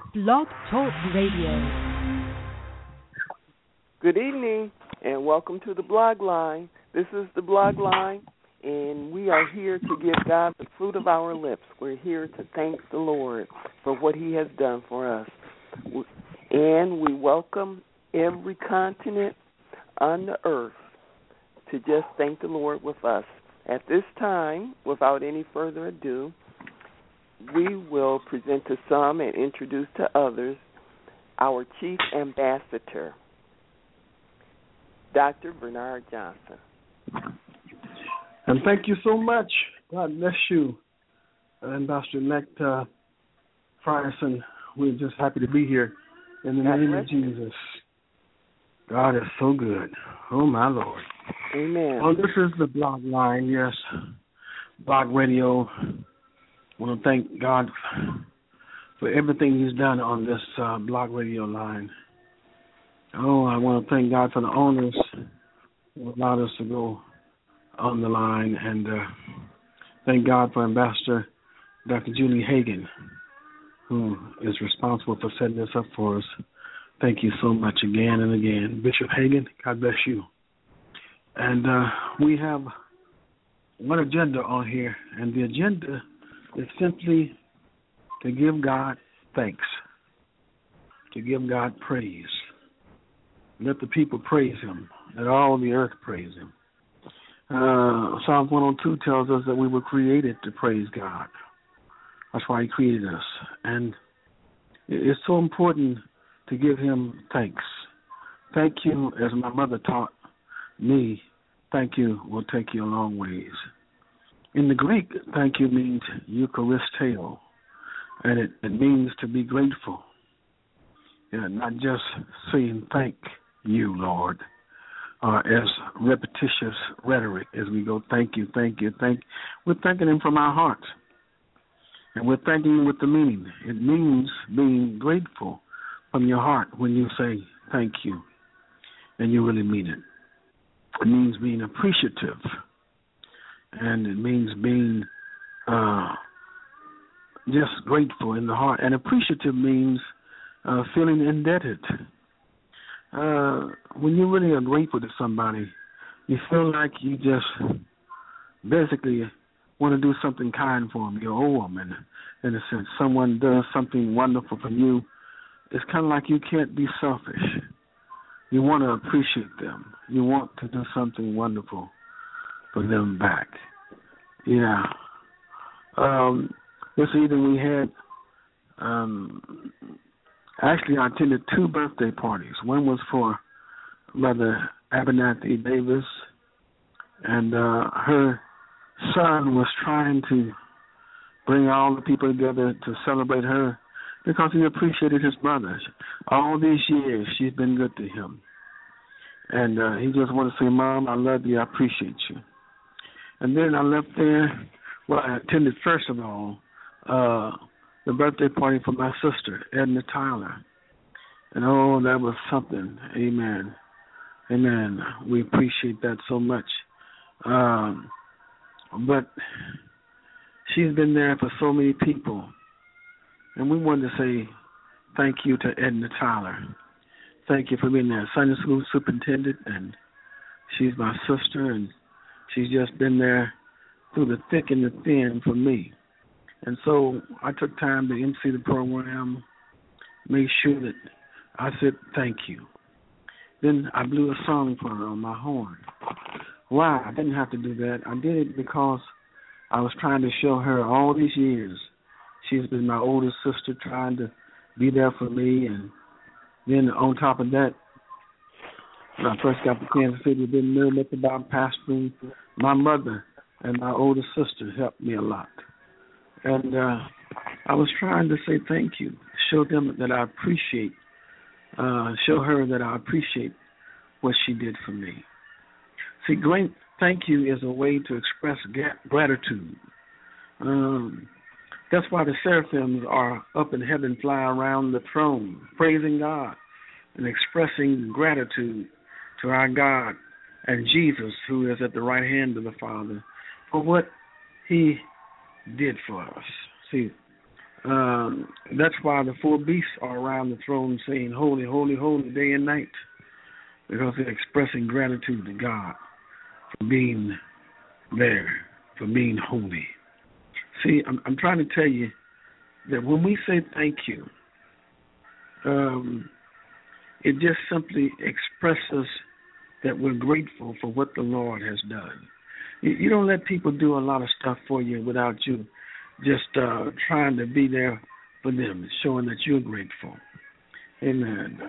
Blog Talk Radio. Good evening, and welcome to the Blog Line. This is the Blog Line, and we are here to give God the fruit of our lips. We're here to thank the Lord for what He has done for us. And we welcome every continent on the earth to just thank the Lord with us. At this time, without any further ado, we will present to some and introduce to others our Chief Ambassador, Dr. Bernard Johnson. And thank you so much. God bless you, Ambassador-elect Frierson. We're just happy to be here in the name of Jesus. God is so good. Oh, my Lord. Amen. Well, this is the Blog Line, yes, Blog Radio. I want to thank God for everything He's done on this Blog Radio line. Oh, I want to thank God for the owners who allowed us to go on the line, and thank God for Ambassador Dr. Julie Hagan, who is responsible for setting this up for us. Thank you so much again and again. Bishop Hagan, God bless you. And we have one agenda on here, and the agenda is simply to give God thanks, to give God praise. Let the people praise Him. Let all the earth praise Him. Psalm 102 tells us that we were created to praise God. That's why He created us. And it's so important to give Him thanks. Thank you, as my mother taught me, thank you will take you a long ways. In the Greek, thank you means Eucharisteo, and it means to be grateful. Not just saying thank you, Lord, as repetitious rhetoric as we go, thank you, thank you, thank. We're thanking Him from our hearts, and we're thanking Him with the meaning. It means being grateful from your heart when you say thank you, and you really mean it. It means being appreciative, and it means being just grateful in the heart. And appreciative means feeling indebted. When you really are grateful to somebody, you feel like you just basically want to do something kind for them. You owe them, in a sense. Someone does something wonderful for you. It's kind of like you can't be selfish. You want to appreciate them. You want to do something wonderful for them back. Yeah. This evening we had, actually I attended 2 birthday parties. One was for Mother Abernathy Davis, and her son was trying to bring all the people together to celebrate her because he appreciated his mother. All these years she's been good to him. And he just wanted to say, Mom, I love you, I appreciate you. And then I left there. Well, I attended, first of all, the birthday party for my sister, Edna Tyler. And, oh, that was something. Amen. Amen. We appreciate that so much. But she's been there for so many people. And we wanted to say thank you to Edna Tyler. Thank you for being there. Sunday school superintendent, and she's my sister, and she's just been there through the thick and the thin for me. And so I took time to MC the program, made sure that I said thank you. Then I blew a song for her on my horn. Why? I didn't have to do that. I did it because I was trying to show her all these years. She's been my oldest sister, trying to be there for me. And then on top of that, when I first got to Kansas City, didn't know much about pastoring. My mother and my older sister helped me a lot. And I was trying to say thank you, show them that I appreciate, show her that I appreciate what she did for me. See, great thank you is a way to express gratitude. That's why the seraphims are up in heaven, fly around the throne, praising God and expressing gratitude to our God and Jesus, who is at the right hand of the Father, for what He did for us. See, That's why the four beasts are around the throne saying, holy, holy, holy, day and night, because they're expressing gratitude to God for being there, for being holy. See, I'm trying to tell you that when we say thank you, it just simply expresses that we're grateful for what the Lord has done. You don't let people do a lot of stuff for you without you just trying to be there for them, showing that you're grateful. Amen.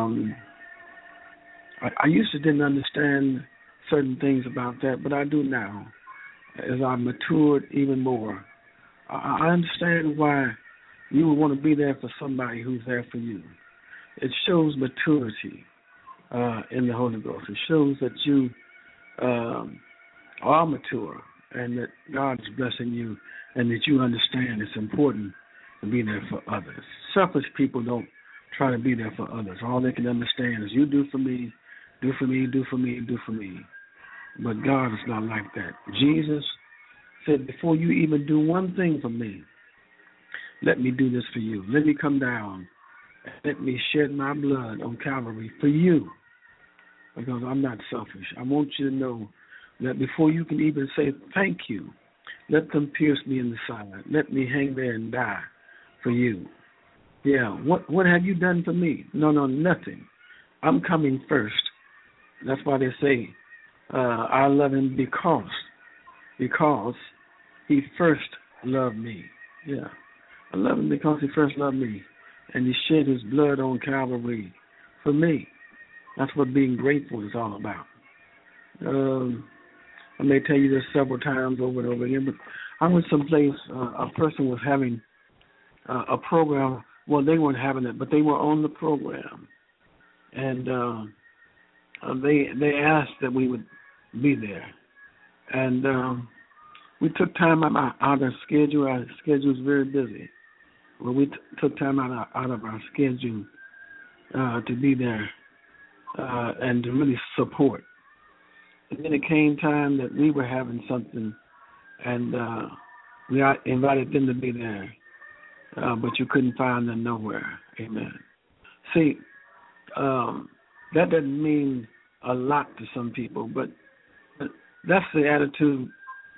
I used to didn't understand certain things about that, but I do now. As I matured even more, I understand why you would want to be there for somebody who's there for you. It shows maturity in the Holy Ghost. It shows that you are mature and that God is blessing you and that you understand it's important to be there for others. Selfish people don't try to be there for others. All they can understand is you do for me, do for me, do for me, do for me. But God is not like that. Jesus said, before you even do one thing for me, let me do this for you. Let me come down and let me shed my blood on Calvary for you, because I'm not selfish. I want you to know that before you can even say thank you, let them pierce me in the side. Let me hang there and die for you. Yeah, what have you done for me? No, nothing. I'm coming first. That's why they say, I love him because he first loved me. Yeah, I love him because he first loved me, and he shed his blood on Calvary for me. That's what being grateful is all about. I may tell you this several times over and over again, but I went someplace, a person was having a program. Well, they weren't having it, but they were on the program, and they asked that we would be there, and we took time out of our schedule. Our schedule was very busy. Well, we took time out of our schedule to be there and to really support. And then it came time that we were having something, and we invited them to be there, but you couldn't find them nowhere. Amen. See, that doesn't mean a lot to some people, but that's the attitude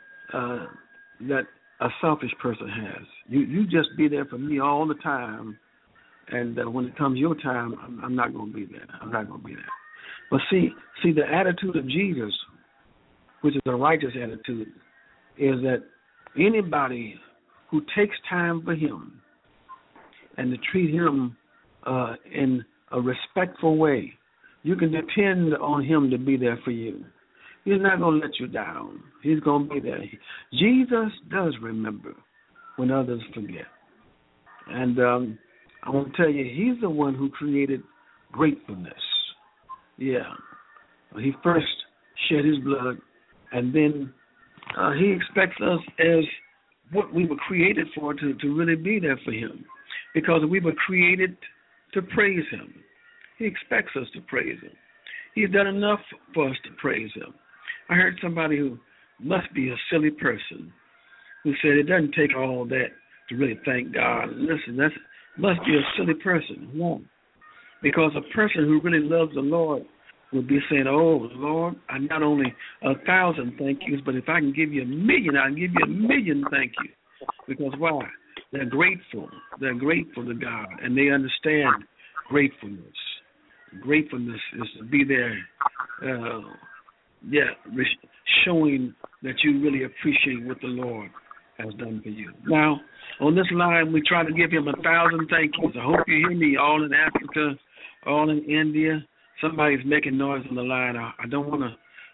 that a selfish person has. You just be there for me all the time, and when it comes your time, I'm not going to be there. I'm not going to be there. But see, the attitude of Jesus, which is a righteous attitude, is that anybody who takes time for him and to treat him in a respectful way, you can depend on him to be there for you. He's not going to let you down. He's going to be there. Jesus does remember when others forget. And I want to tell you, he's the one who created gratefulness. Yeah. He first shed his blood, and then he expects us as what we were created for to really be there for him, because we were created to praise him. He expects us to praise him. He's done enough for us to praise him. I heard somebody who must be a silly person who said it doesn't take all that to really thank God. Listen, that must be a silly person. Won't. Because a person who really loves the Lord would be saying, oh, Lord, I not only 1,000 thank yous, but if I can give you 1,000,000, I can give you 1,000,000 thank you. Because why? They're grateful. They're grateful to God, and they understand gratefulness. Gratefulness is to be there, showing that you really appreciate what the Lord has done for you. Now, on this line, we try to give him 1,000 thank yous. I hope you hear me, all in Africa, all in India. Somebody's making noise on the line. I don't want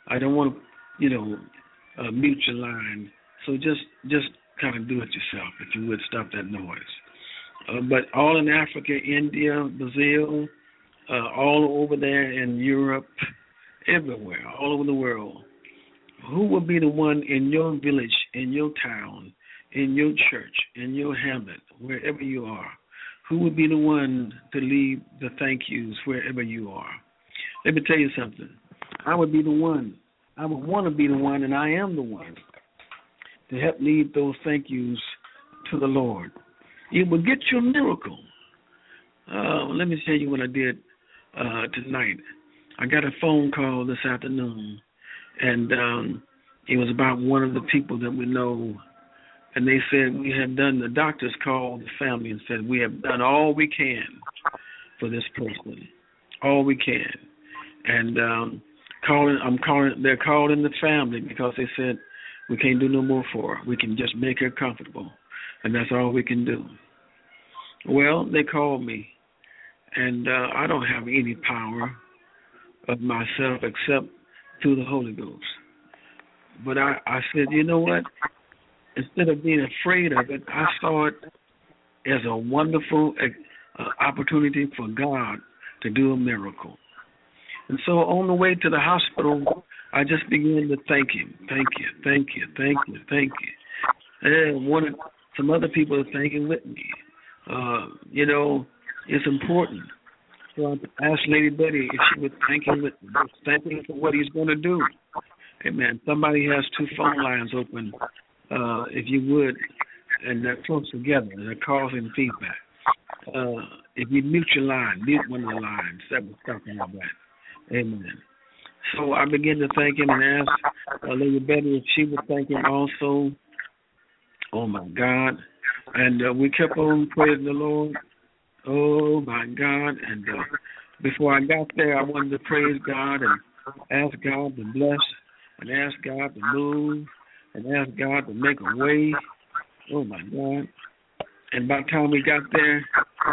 to, mute your line. So just kind of do it yourself, if you would, stop that noise. But all in Africa, India, Brazil, all over there in Europe, everywhere, all over the world. Who will be the one in your village, in your town, in your church, in your hamlet, wherever you are? Who will be the one to lead the thank yous wherever you are? Let me tell you something. I would be the one. I would want to be the one, and I am the one, to help lead those thank yous to the Lord. You will get your miracle. Let me tell you what I did tonight. I got a phone call this afternoon, and it was about one of the people that we know. And they said the doctors called the family and said, we have done all we can for this person, all we can. And they're calling the family because they said, we can't do no more for her. We can just make her comfortable, and that's all we can do. Well, they called me, and I don't have any power of myself except through the Holy Ghost. But I said, you know what? Instead of being afraid of it, I saw it as a wonderful opportunity for God to do a miracle. And so on the way to the hospital, I just began to thank him. Thank you, thank you, thank you, thank you. And some other people are thanking with me. It's important. So I asked Lady Betty if she would thank him with me. Thank him for what he's going to do. Amen. Somebody has 2 phone lines open. If you would, and they're close together, and they're causing feedback. If you mute your line, mute one of the lines. That was talking about that. Amen. So I began to thank him and asked Lady Betty if she would thank him also. Oh, my God. And we kept on praising the Lord. Oh, my God. And before I got there, I wanted to praise God and ask God to bless and ask God to move and ask God to make a way. Oh, my God. And by the time we got there,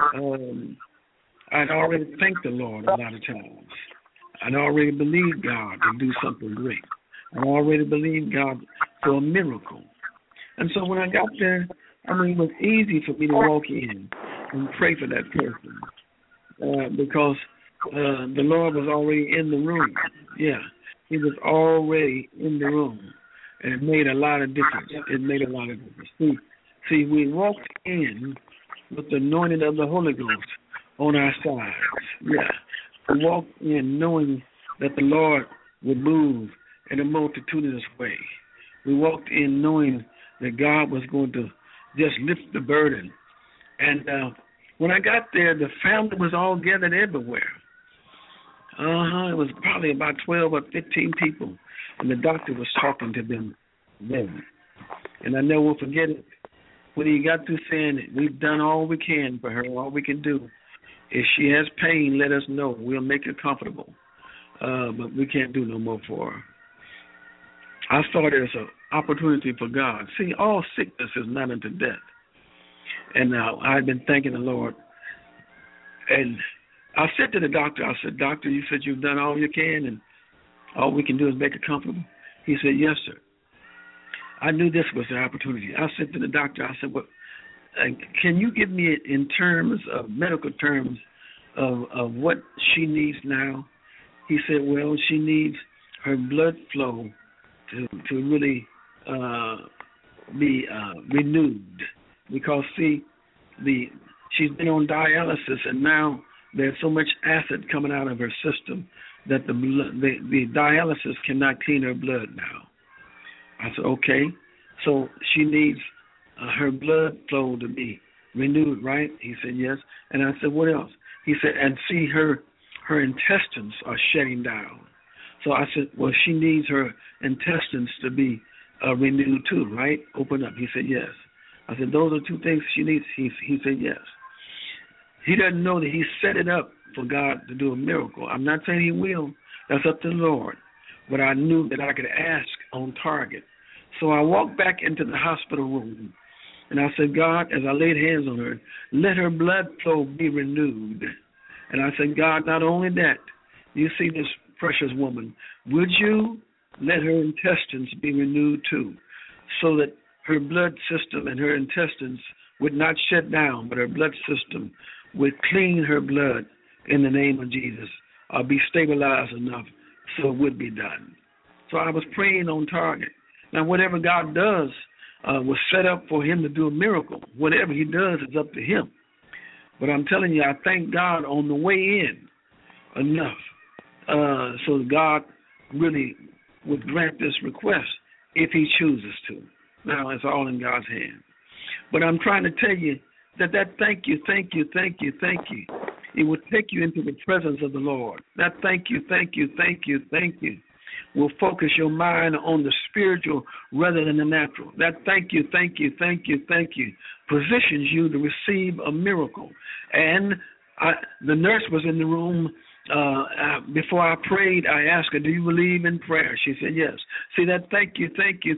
I'd already thanked the Lord a lot of times. I'd already believed God to do something great. I'd already believed God for a miracle. And so when I got there, it was easy for me to walk in and pray for that person because the Lord was already in the room. Yeah, he was already in the room. And it made a lot of difference. It made a lot of difference. See, we walked in with the anointing of the Holy Ghost on our sides. Yeah. We walked in knowing that the Lord would move in a multitudinous way. We walked in knowing that God was going to just lift the burden. And when I got there, the family was all gathered everywhere. It was probably about 12 or 15 people. And the doctor was talking to them then. And I never will forget it. When he got through saying it, we've done all we can for her, all we can do. If she has pain, let us know. We'll make her comfortable. But we can't do no more for her. I saw it as an opportunity for God. See, all sickness is not unto death. And I've been thanking the Lord. And I said to the doctor, I said, Doctor, you said you've done all you can and all we can do is make her comfortable. He said, yes, sir. I knew this was the opportunity. I said to the doctor, I said, well, can you give me in terms of medical terms of what she needs now? He said, well, she needs her blood flow to really be renewed because, see, she's been on dialysis and now there's so much acid coming out of her system that the dialysis cannot clean her blood now. I said, okay. So she needs her blood flow to be renewed, right? He said, yes. And I said, what else? He said, and see, her intestines are shutting down. So I said, well, she needs her intestines to be renewed too, right? Open up. He said, yes. I said, those are 2 things she needs. He said, yes. He doesn't know that he set it up for God to do a miracle. I'm not saying he will. That's up to the Lord. But I knew that I could ask on target. So I walked back into the hospital room, and I said, God, as I laid hands on her, let her blood flow be renewed. And I said, God, not only that, you see this precious woman, would you let her intestines be renewed too, so that her blood system and her intestines would not shut down, but her blood system would clean her blood in the name of Jesus, or be stabilized enough so it would be done. So I was praying on target. Now, whatever God does was set up for him to do a miracle. Whatever he does is up to him. But I'm telling you, I thank God on the way in enough so that God really would grant this request if he chooses to. Now, it's all in God's hand. But I'm trying to tell you that thank you, it will take you into the presence of the Lord. That thank you will focus your mind on the spiritual rather than the natural. That thank you positions you to receive a miracle. And the nurse was in the room. Before I prayed, I asked her, do you believe in prayer? She said, yes. See, that thank you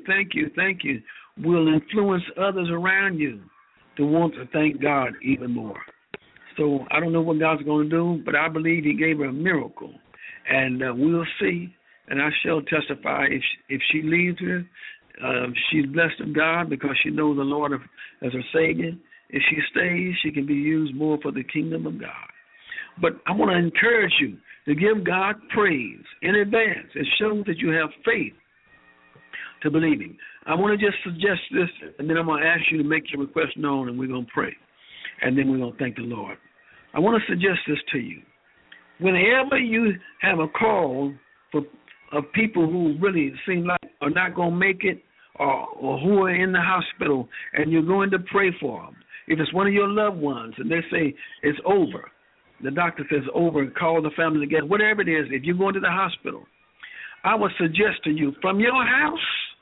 will influence others around you to want to thank God even more. So I don't know what God's going to do, but I believe he gave her a miracle. And we'll see, and I shall testify if she leaves here. She's blessed of God because she knows the Lord as her Savior. If she stays, she can be used more for the kingdom of God. But I want to encourage you to give God praise in advance. It shows that you have faith to believe him. I want to just suggest this, and then I'm going to ask you to make your request known, and we're going to pray. And then we're going to thank the Lord. I want to suggest this to you. Whenever you have a call of people who really seem like are not going to make it or who are in the hospital, and you're going to pray for them, if it's one of your loved ones and they say it's over, the doctor says over, call the family together, whatever it is, if you're going to the hospital, I would suggest to you, from your house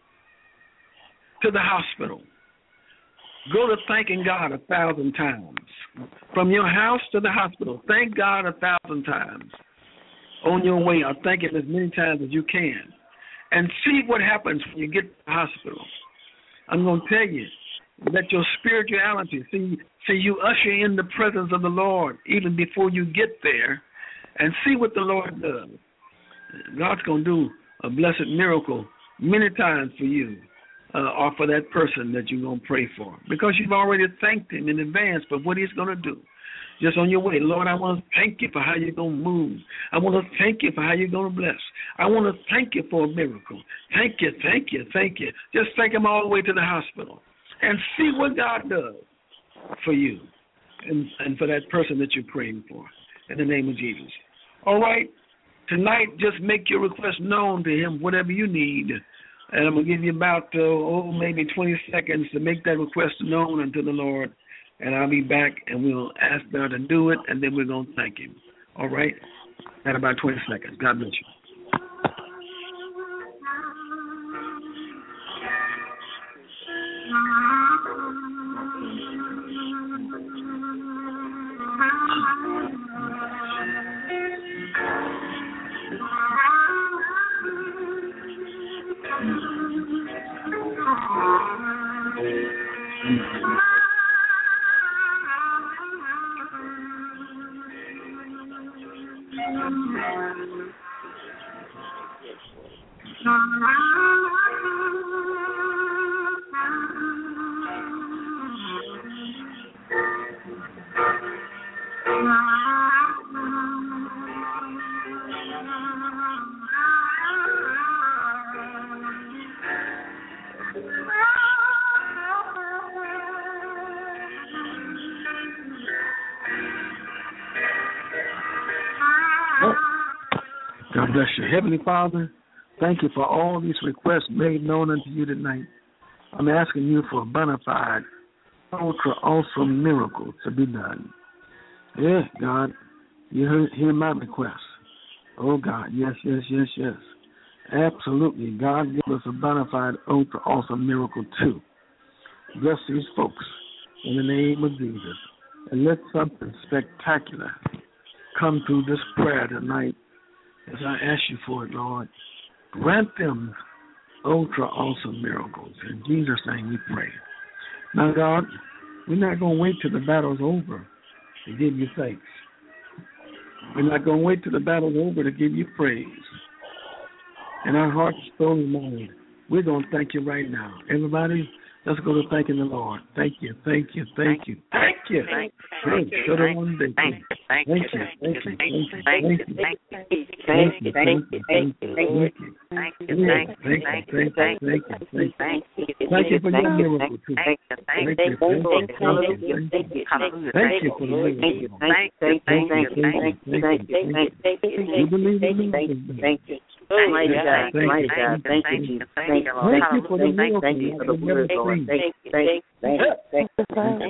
to the hospital, go to thanking God 1,000 times. From your house to the hospital, thank God 1,000 times. On your way, or thank him as many times as you can. And see what happens when you get to the hospital. I'm going to tell you, that your spirituality, see you usher in the presence of the Lord even before you get there, and see what the Lord does. God's going to do a blessed miracle many times for you or for that person that you're going to pray for, because you've already thanked him in advance for what he's going to do. Just on your way, Lord, I want to thank you for how you're going to move. I want to thank you for how you're going to bless. I want to thank you for a miracle. Thank you. Just thank him all the way to the hospital. And see what God does for you and for that person that you're praying for, in the name of Jesus. All right, tonight just make your request known to him, whatever you need. And I'm going to give you about, maybe 20 seconds to make that request known unto the Lord. And I'll be back, and we'll ask God to do it, and then we're going to thank him. All right? At about 20 seconds. God bless you. God bless you. Heavenly Father, thank you for all these requests made known unto you tonight. I'm asking you for a bona fide, ultra awesome miracle to be done. Yeah, God, you hear my request. Oh, God, yes. Absolutely. God, give us a bona fide, ultra awesome miracle too. Bless these folks in the name of Jesus. And let something spectacular come through this prayer tonight as I ask you for it, Lord. Grant them ultra awesome miracles. In Jesus' name we pray. Now, God, we're not going to wait till the battle's over to give you thanks. We're not going to wait till the battle's over to give you praise. In our hearts, soul, and mind, we're going to thank you right now. Everybody, let's go to thanking the Lord. Thank you. Thank you. Mighty God, thank you, Jesus. Thank you for the miracle. Thank you.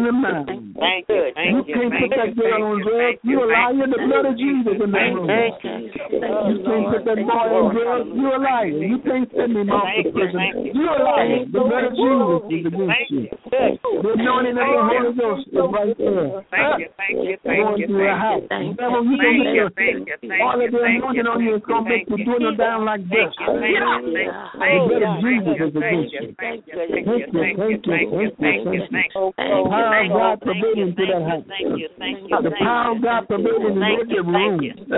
in the mind. Thank you. You can't put that girl on drugs. You a liar. The blood of Jesus in that room. You can't put that boy on drugs. You a liar. You can't send him off to prison. You a liar. The blood of Jesus is against you. The anointing of the Holy Ghost is right there. Going through the house. Devil, you don't make all of the anointing on you is going to make you dwindle down like this. Get out. The blood of Jesus is against you. Thank you. The power of God pervading to that house. The power of God pervading in every room.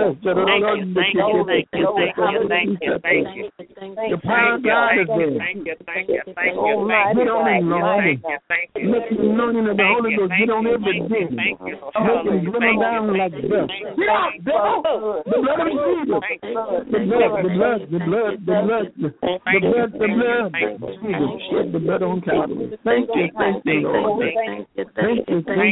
The power of God is there. Get on him, Lord. Let the anointing of the Holy Ghost get on every demon. Make him dwindle down like this. Get out, devil. The blood of Jesus. The blood. Jesus shed the blood on Calvary. Thank you, Lord. Thank you for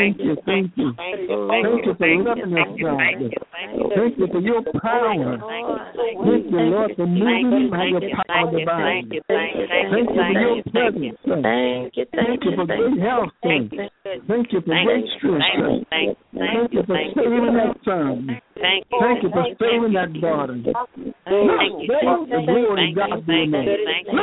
loving us, God. Thank you for your power. Thank you, Lord, for moving by your power divine. Thank you for your presence. Thank you for good health. Thank you for great strength. Thank you for saving that son. Thank you for saving that daughter. The glory of God be in there.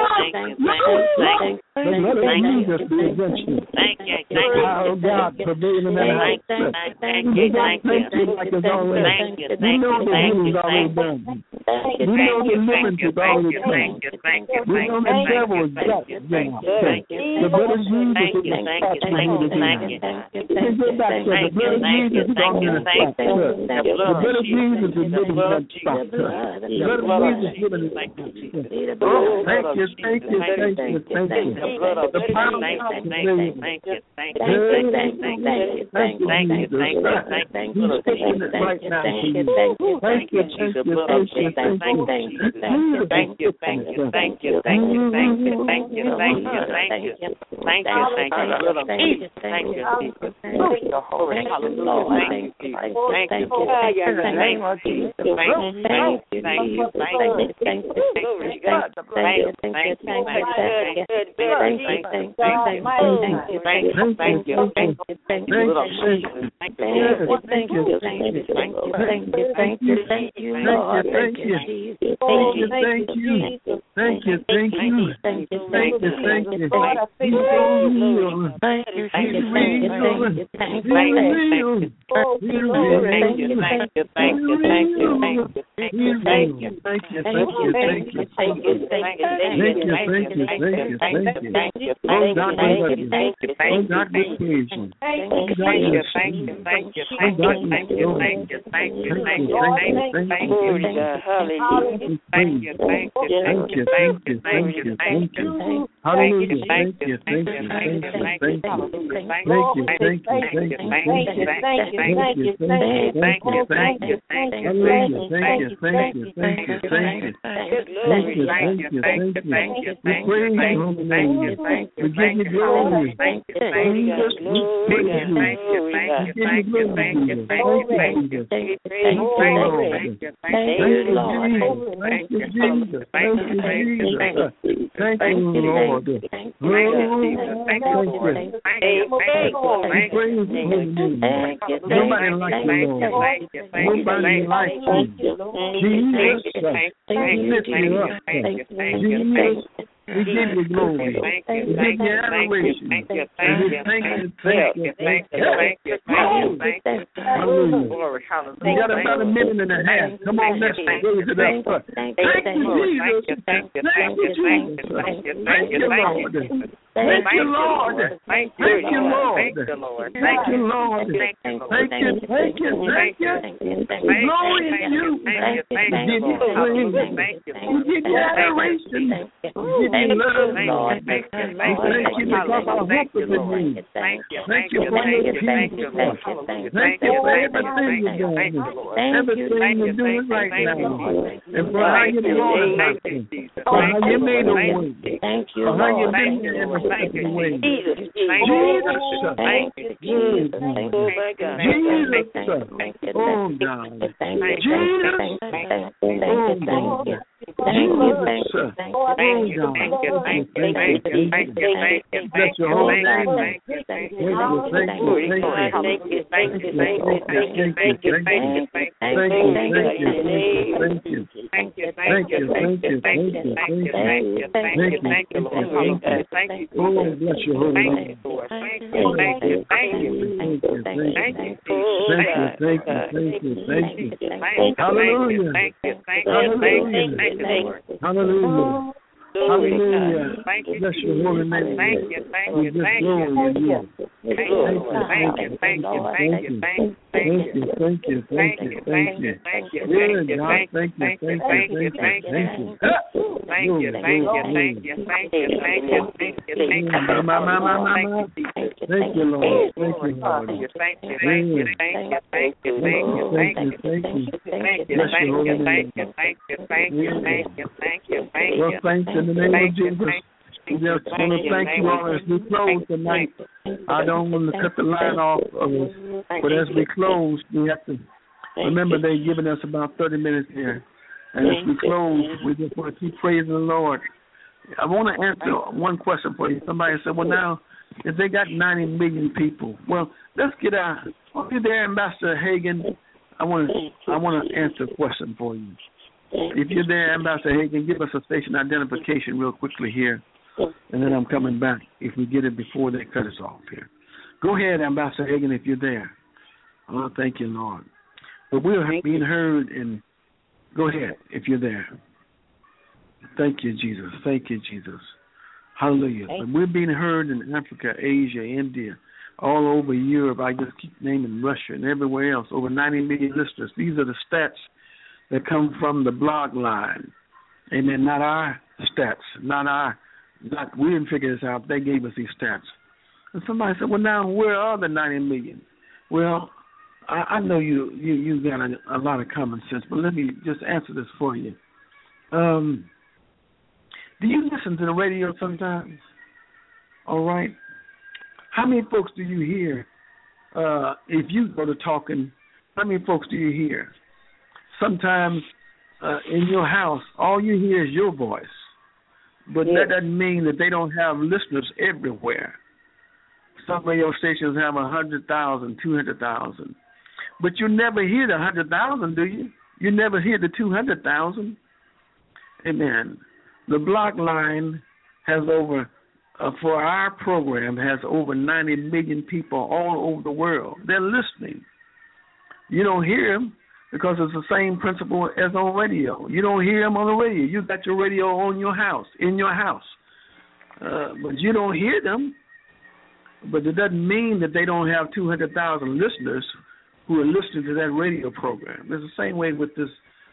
The blood of Jesus be against you. The power of God prevailing in that house. We don't think it like it's already. We know the healing is already done. We know the deliverance is already done. We know the devil is got the blood of Jesus is touching you again. You can go back to the blood of Jesus is on the spot. The blood of Jesus is living in that spot. The blood of Jesus is living in that spot. Thank you. The power of God is there. Thank you. He's taking it right now. Thank you. We give you glory. We give you adoration. Thank you. Hallelujah. We got about a minute and a half. Come on, let's raise it up. Thank you, Jesus. Thank you, Jesus. Thank you, Lord. Thank you, Lord. Thank you, Lord. Thank you, Lord. Thank you. Glory to you. We give you praise. We give you adoration. We give you love, Lord. Thank you because our hope is in you. Thank you for your peace. Thank you for everything you're doing. Everything you're doing right now. And for how you brought us out. For how you made a way. For how you made every step of the way. Jesus. Thank you, Jesus. Oh, my God. Jesus. Oh, God. Jesus. Oh, God. Bless your holy name. Hallelujah. Hallelujah. Hallelujah. Bless your holy name. Thank you. In the name of Jesus, we just want to thank you all as we close tonight. I don't want to cut the line off of us, but as we close, we have to remember they've given us about 30 minutes here. And as we close, we just want to keep praising the Lord. I want to answer one question for you. Somebody said, well, now, if they got 90 million people, well, let's get out. Are you there, Ambassador Hagan? I want to answer a question for you. If you're there, Ambassador Hagan, give us a station identification real quickly here, and then I'm coming back if we get it before they cut us off here. Go ahead, Ambassador Hagan, if you're there. Oh, thank you, Lord. But we're being heard, and go ahead if you're there. Thank you, Jesus. Thank you, Jesus. Hallelujah. But we're being heard in Africa, Asia, India, all over Europe. I just keep naming Russia and everywhere else. Over 90 million listeners. These are the stats that come from the blog line. Amen. Not our stats. We didn't figure this out. They gave us these stats. And somebody said, well, now, where are the 90 million? Well, I know you got a lot of common sense, but let me just answer this for you. Do you listen to the radio sometimes? All right. How many folks do you hear? If you go to talking, how many folks do you hear? Sometimes in your house, all you hear is your voice. But that doesn't mean that they don't have listeners everywhere. Some radio stations have 100,000, 200,000. But you never hear the 100,000, do you? You never hear the 200,000. Amen. The block line has over, for our program, has over 90 million people all over the world. They're listening. You don't hear them because it's the same principle as on radio. You don't hear them on the radio. You got your radio on your house, in your house. But you don't hear them. But it doesn't mean that they don't have 200,000 listeners who are listening to that radio program. It's the same way with this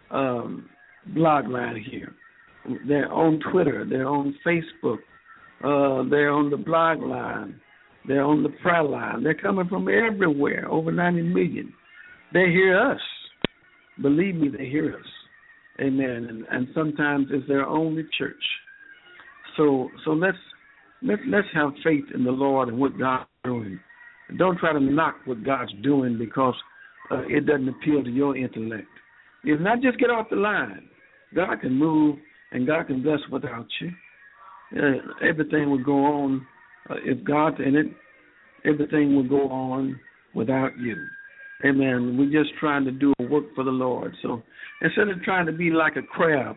blog line here. They're on Twitter. They're on Facebook. They're on the blog line. They're on the prayer line. They're coming from everywhere, over 90 million. They hear us. Believe me, they hear us. Amen. And sometimes it's their only church. So let's have faith in the Lord and what God's doing. Don't try to knock what God's doing because it doesn't appeal to your intellect. If not, just get off the line. God can move and God can bless without you. Everything will go on. If God's in it, everything will go on without you. Amen. We're just trying to do a work for the Lord. So instead of trying to be like a crab,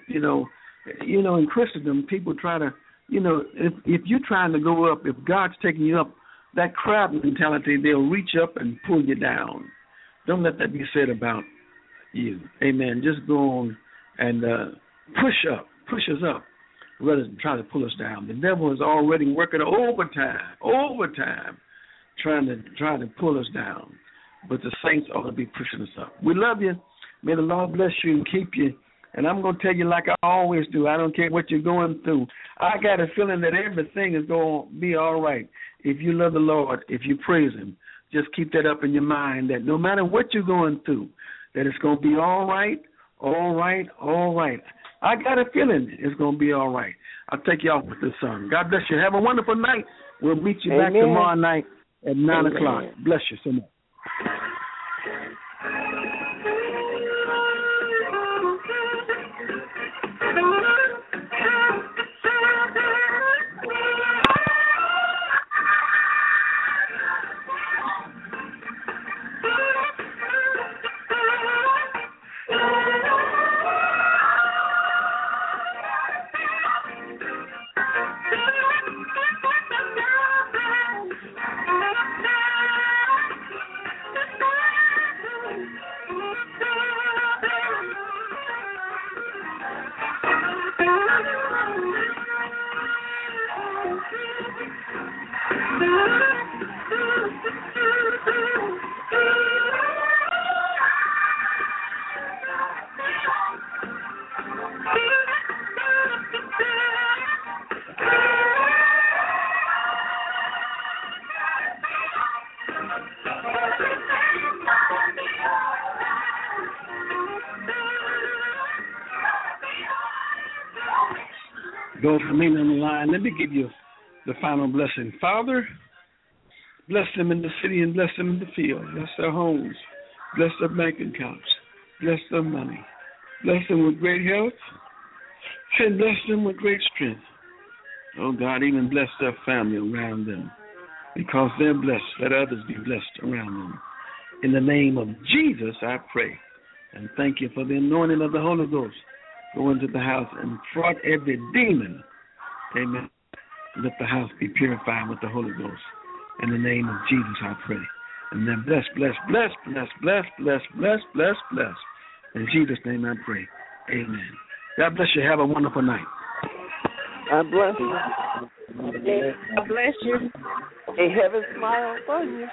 in Christendom, people try to, if you're trying to go up, if God's taking you up, that crab mentality, they'll reach up and pull you down. Don't let that be said about you. Amen. Just go on and push us up, rather than try to pull us down. The devil is already working overtime, trying to pull us down. But the saints ought to be pushing us up. We love you. May the Lord bless you and keep you. And I'm going to tell you like I always do. I don't care what you're going through. I got a feeling that everything is going to be all right. If you love the Lord, if you praise Him, just keep that up in your mind that no matter what you're going through, that it's going to be all right, all right, all right. I got a feeling it's going to be all right. I'll take you off with this song. God bless you. Have a wonderful night. We'll meet you back tomorrow night at 9 o'clock. Bless you so much. Thank you. Those remain on the line, let me give you the final blessing. Father, bless them in the city and bless them in the field. Bless their homes. Bless their bank accounts. Bless their money. Bless them with great health. And bless them with great strength. Oh, God, even bless their family around them. Because they're blessed, let others be blessed around them. In the name of Jesus, I pray. And thank you for the anointing of the Holy Ghost. Go into the house and fight every demon. Amen. Let the house be purified with the Holy Ghost. In the name of Jesus, I pray. And then bless. In Jesus' name I pray. Amen. God bless you. Have a wonderful night. God bless you. God bless you. A heaven smile upon you.